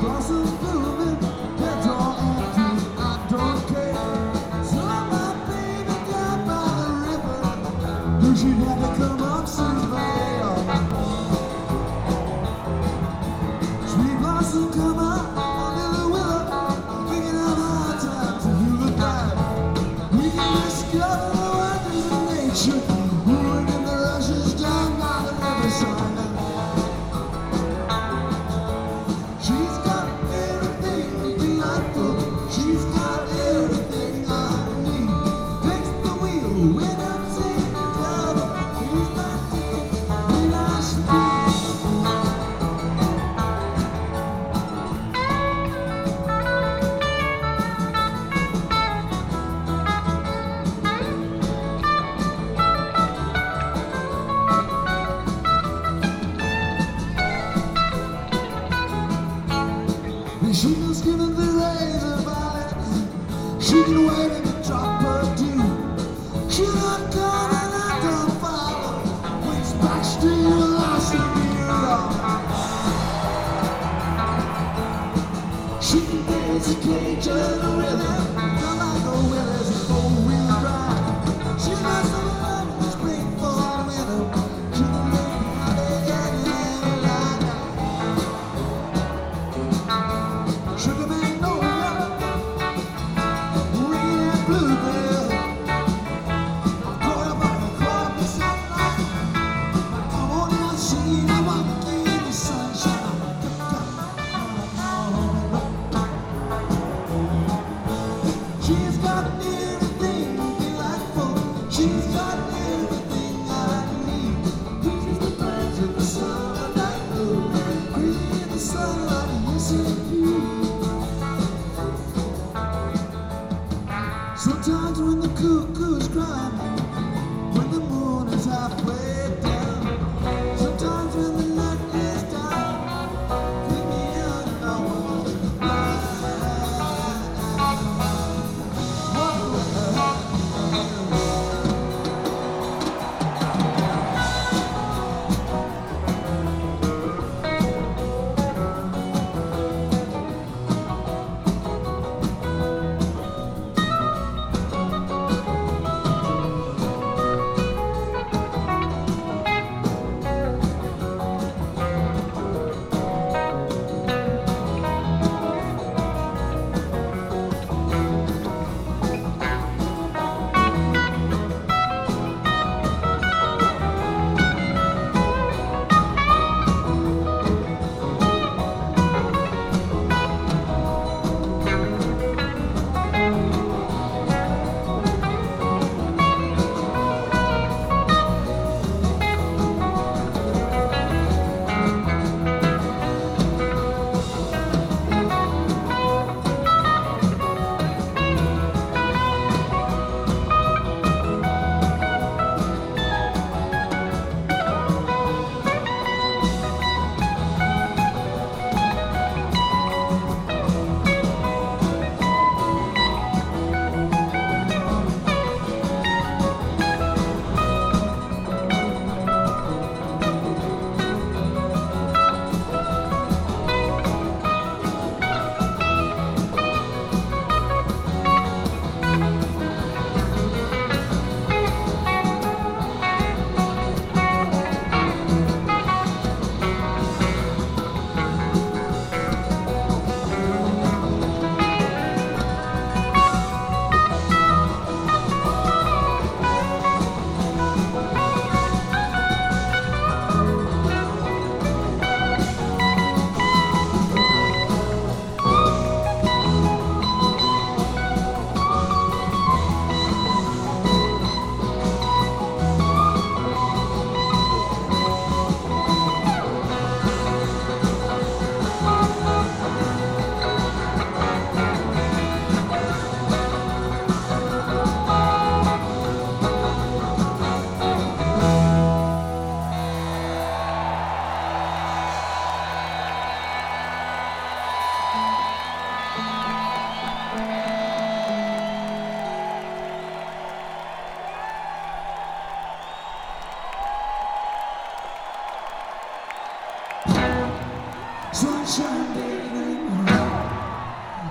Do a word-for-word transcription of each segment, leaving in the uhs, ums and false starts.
She had to come up surveil. Sweet blossom come up under the willow, picking up hard time to do the back. We can discover the wonders of nature, moving in the rushes down by the riverside. She's got everything delightful. She's got everything I need. Takes the wheel when I'm saying. She was given the razor violence. She can wait and drop her due. She's not gone and I don't follow. When's back still lost in Europe. She can dance a cage of the rhythm. Don't like the Willis and four-wheel drive. She must have loved the spring for the winter. She can make how they get it in like Sugar Magnolia, Green and Bluebell. Caught up on the caught up the sunlight. Come on now, see, I want to give the sunshine.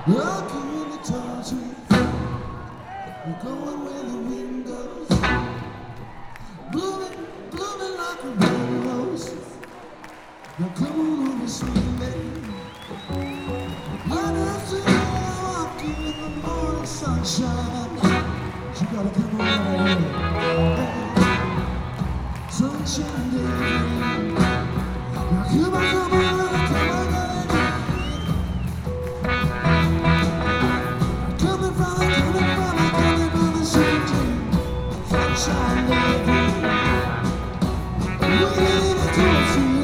Walking in the tall trees, we're going where the wind goes, blooming, blooming like a red rose. Now come on over, sweet lady. I dance to you, walking in the morning sunshine. You gotta come on over here, sunshine day. Now come on, come on, come on, come on. Coming from the, coming from the, coming from the sunshine, sunshine day. We need a coffee.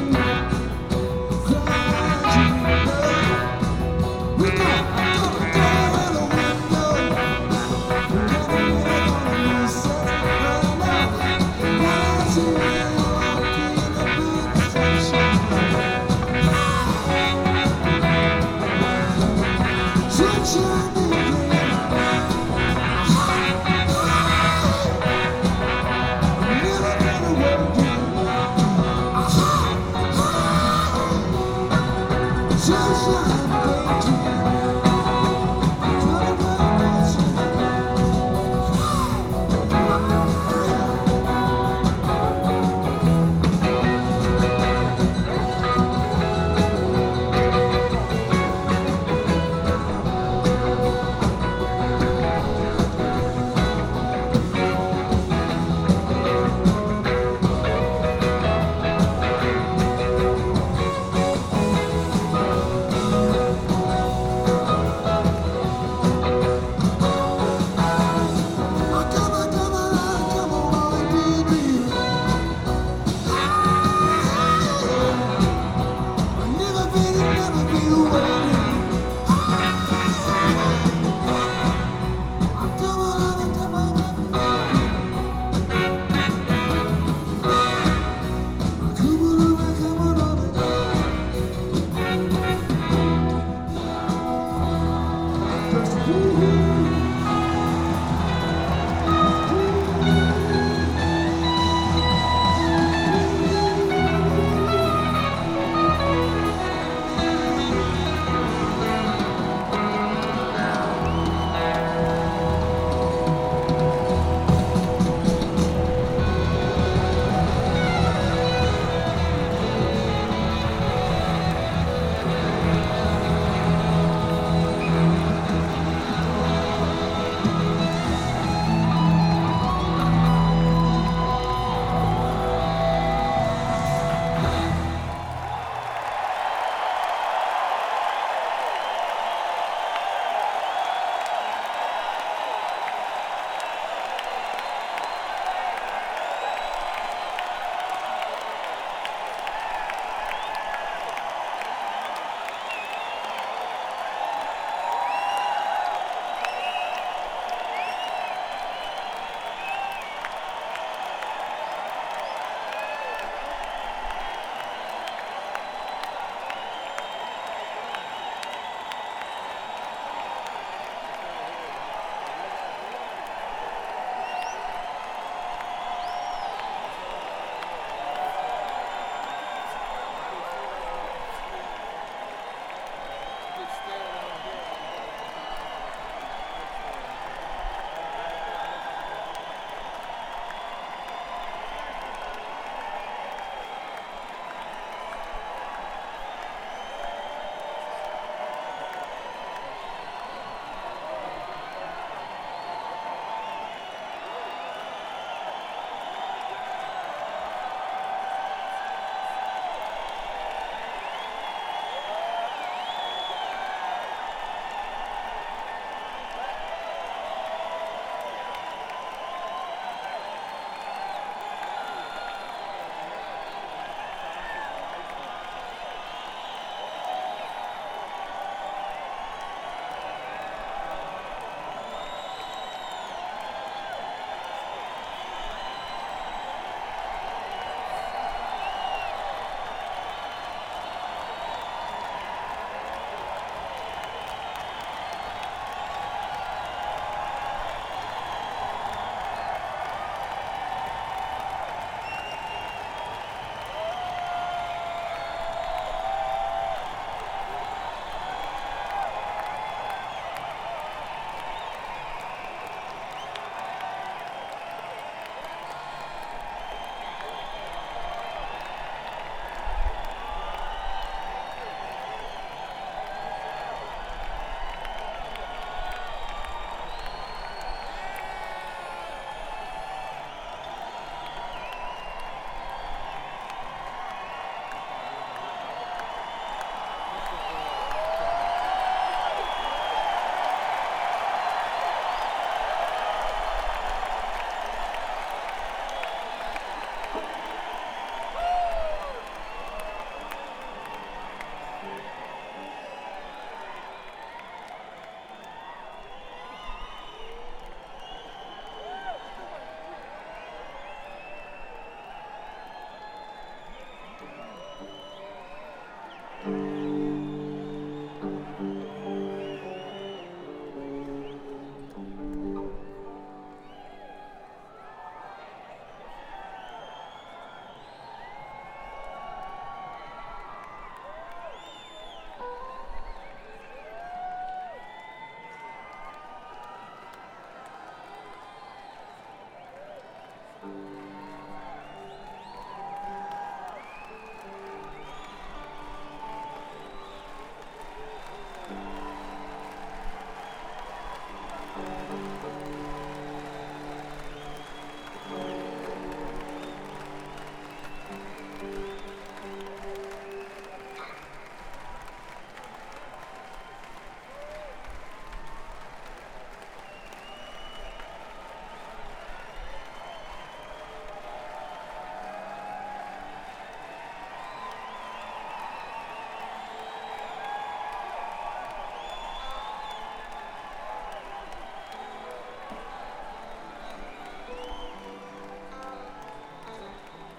Ooh.